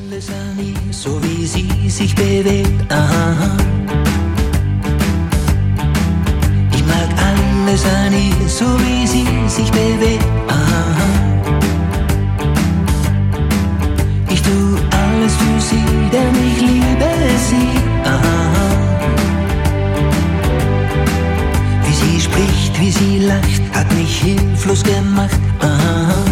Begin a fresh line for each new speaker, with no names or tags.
alles an ihr, so wie sie sich bewegt. Aha. Ich mag alles an ihr, so wie sie sich bewegt. Aha. Ich tu alles für sie, denn ich liebe sie. Aha. Wie sie spricht, wie sie lacht, hat mich hilflos gemacht. Aha.